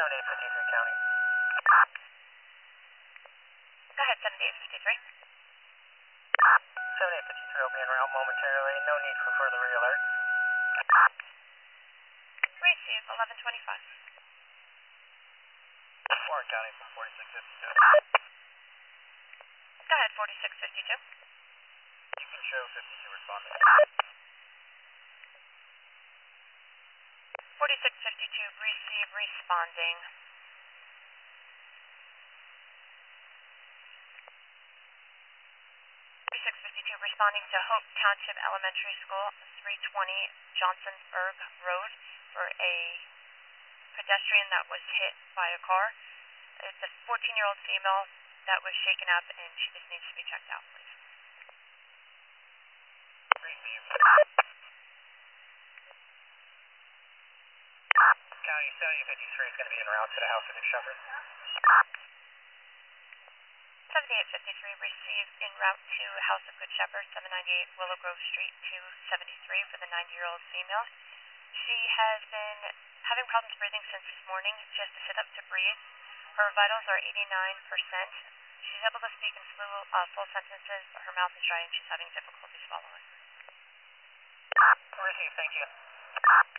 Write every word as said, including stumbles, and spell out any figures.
seventy-eight fifty-three County. Go ahead, seventy-eight fifty-three. seventy-eight fifty-three will be en route momentarily. No need for further re-alert. Receive eleven twenty-five. Warren County from forty-six fifty-two. Go ahead, forty-six fifty-two. You can show fifty-two responding. forty-six fifty-two, receive, responding. forty-six fifty-two, responding to Hope Township Elementary School, three twenty Johnsonburg Road, for a pedestrian that was hit by a car. It's a fourteen-year-old female that was shaken up, and she just needs to be checked out, please. Receive. County seventy fifty-three is going to be en route to the House of Good Shepherd. seventy-eight fifty-three, receive en route to House of Good Shepherd, seven ninety-eight Willow Grove Street, two seventy-three, for the ninety-year-old female. She has been having problems breathing since this morning. She has to sit up to breathe. Her vitals are eighty-nine percent. She's able to speak in full, uh, full sentences, but her mouth is dry and she's having difficulty swallowing. Receive, thank you.